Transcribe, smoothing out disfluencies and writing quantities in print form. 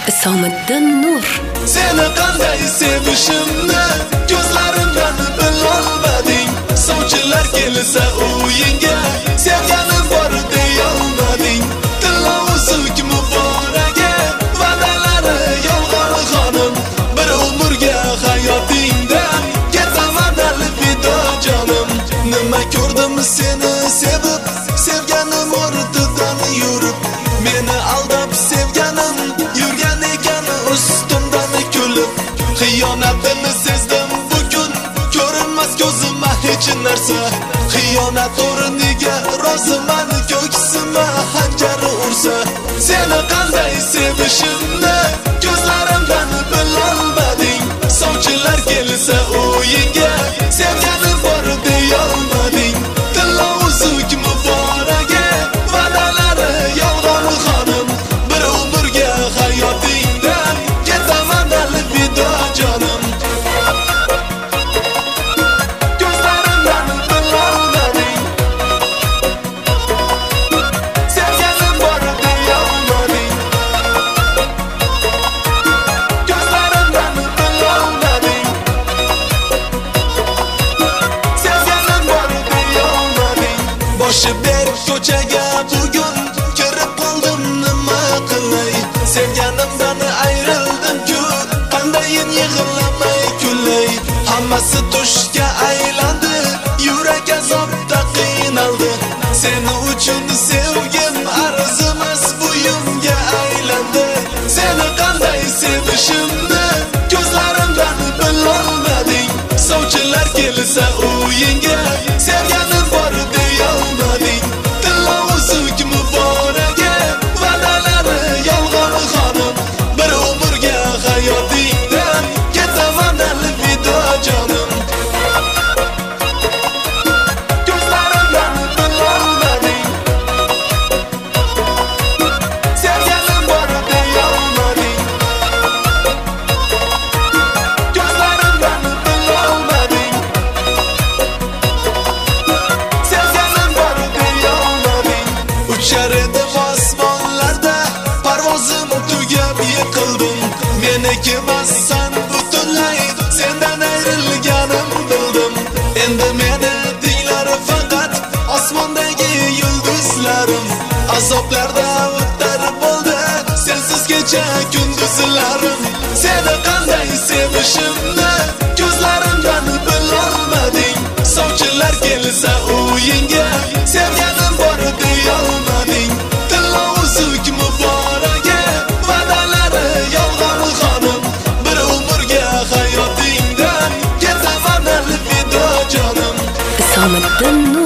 Isomiddin Nur. Seni qanday sevishimni ko'zlarimdan bilolmading. Sovchilar kelsa uyingga sevganim bor deyolmading. Tillovuzuk muboraga va'dalari yolg'on xonim. Bir umrga hayotingdan ketaman alvido jonim. Nima ko'rdim seni sevib, sevganim ortidan yurib, meni aldab sevganim yurgan ekan ustimdan kulib. Xiyonatini sezdim bugun, ko'rinmas ko'zimga hech narsa. Xiyonat o'rniga roziman ko'ksima hanjar ursa. Seni qanday sevishimni ko'zlarimdan bilolmading. Sovchilar kelsa uyingga sevganim bor deyolmading. Tillovuzuk muboraga va'dalari yolg'on xonim. Bir umrga hayotingdan ketaman alvido jonim. Ko'zlarimdan bilolmading. Sevganim bor deyolmading. Ko'zlarimdan bilolmading. Sevganim bor deyolmading. Boshi ber ko'chaga bugun kirib qoldim, nima qilay? Sevganimdan ayrildim-ku, qandayin yig'lamay kulay. Hammasi tushga aylandi, yurak azobda qiynaldi. Seni uchun sevgim arzimas buyumga aylandi. Seni qanday sevishimni ko'zlarimdan bilolmading. Sovchilar kelsa uyingga sevganim bor deyolmading. Tillovuzuk muboraga va'dalari yolg'on xonim. Bir umrga hayotingdan ketaman alvido jonim. Ko'zlarimdan bilolmading. Sevganim bor deyolmading. Ko'zlarimdan bilolmading. Sevganim bor deyolmading. Uchar edim osmonlarda, parvozim tugab yiqildim. Meniki emassan butunlay, sendan ayrilganim bildim. Endi meni deylar faqat osmondagi yulduzlarim. Azoblarda o'tar bo'ldi sensiz kecha kunduzlarim. Seni qanday sevishimni ko'zlarimdan bilolmading. Sovchilar kelsa uyingga sevganim bor deyolmading. Tillovuzuk muboraga va'dalari yolg'on xonim. Bir umrga hayotingdan ketaman alvido jonim. Isomiddin Nur.